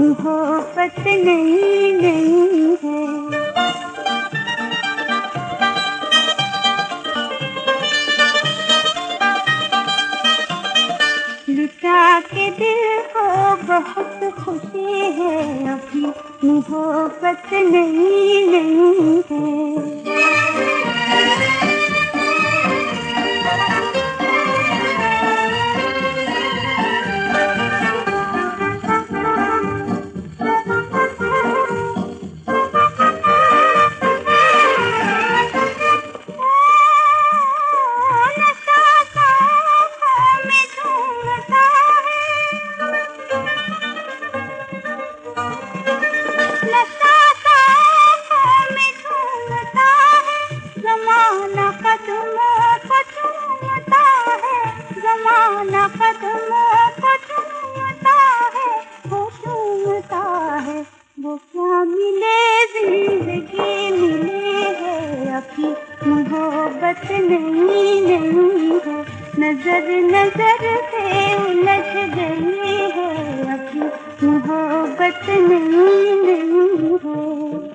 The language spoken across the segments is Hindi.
मोहब्बत नहीं नहीं है। लुटा के दिल को बहुत खुशी है, अभी मोहब्बत नहीं नहीं है। ज़माना कदमों को चूमता है, ज़माना कदमों को चूमता है, वो चूमता है। वो क्या मिले जिंदगी मिले है, अभी मोहब्बत नहीं नहीं है। नजर नजर से उलझ गई है, अभी मोहब्बत नहीं नहीं है।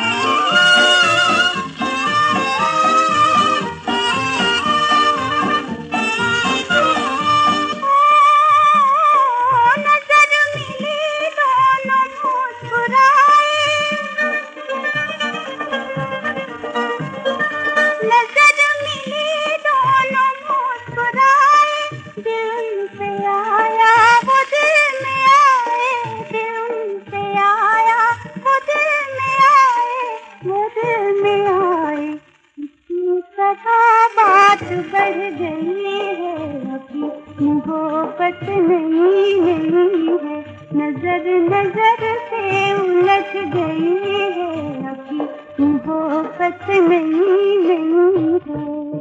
बात बढ़ गई है, अभी मोहब्बत नहीं नहीं है। नजर नजर से उलझ गई है, अभी मोहब्बत नहीं नहीं है।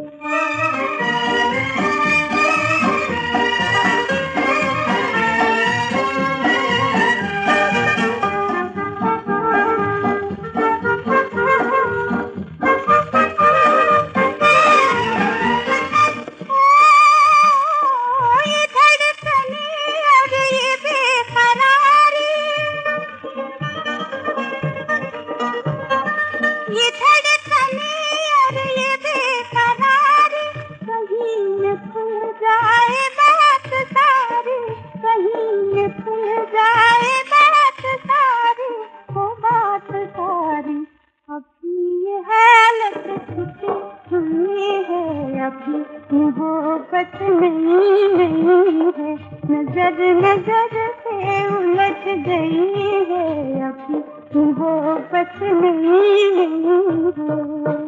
ये धड़कने और ये बेकरारी, कहीं न खुल जाए बात सारी, कहीं न खुल जाए बात सारी, वो बात सारी। अभी ये हालत छुपी हुई है, अभी मोहब्बत नहीं नहीं है। नजर नजर से उलझ गई है, अभी मोहब्बत नहीं है।